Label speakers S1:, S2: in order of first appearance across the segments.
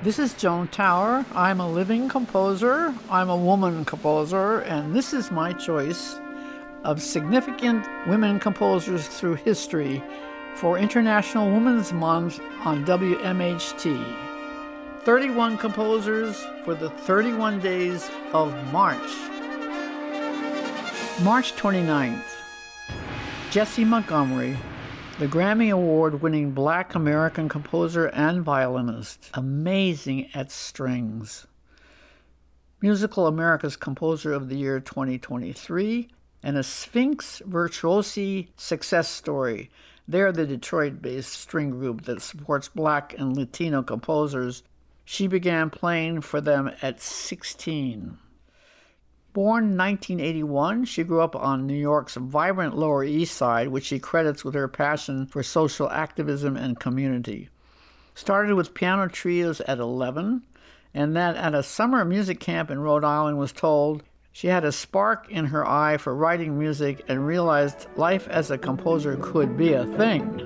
S1: This is Joan Tower. I'm a living composer. I'm a woman composer, and this is my choice of significant women composers through history for International Women's Month on WMHT. 31 composers for the 31 days of March. March 29th, Jessie Montgomery, the Grammy Award-winning Black American composer and violinist, amazing at strings. Musical America's Composer of the Year 2023, and a Sphinx Virtuosi success story. They're the Detroit-based string group that supports Black and Latino composers. She began playing for them at 16. Born in 1981, she grew up on New York's vibrant Lower East Side, which she credits with her passion for social activism and community. Started with piano trios at 11, and then at a summer music camp in Rhode Island was told she had a spark in her eye for writing music and realized life as a composer could be a thing.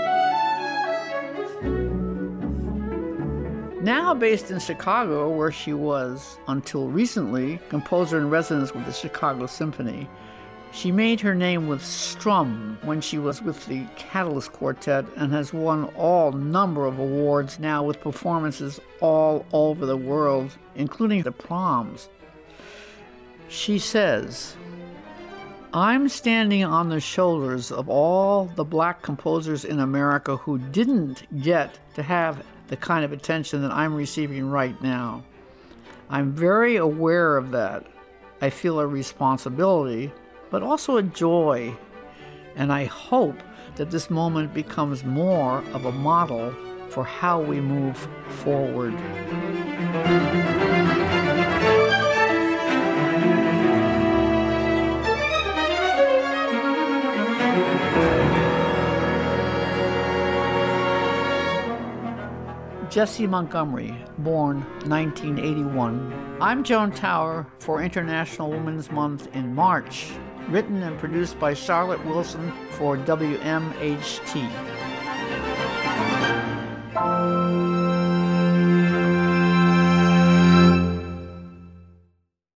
S1: Now based in Chicago, where she was, until recently, composer in residence with the Chicago Symphony, she made her name with Strum when she was with the Catalyst Quartet and has won all number of awards now with performances all over the world, including the proms. She says, "I'm standing on the shoulders of all the Black composers in America who didn't get to have the kind of attention that I'm receiving right now. I'm very aware of that. I feel a responsibility, but also a joy. And I hope that this moment becomes more of a model for how we move forward." Jessie Montgomery, born 1981. I'm Joan Tower for International Women's Month in March, written and produced by Charlotte Wilson for WMHT.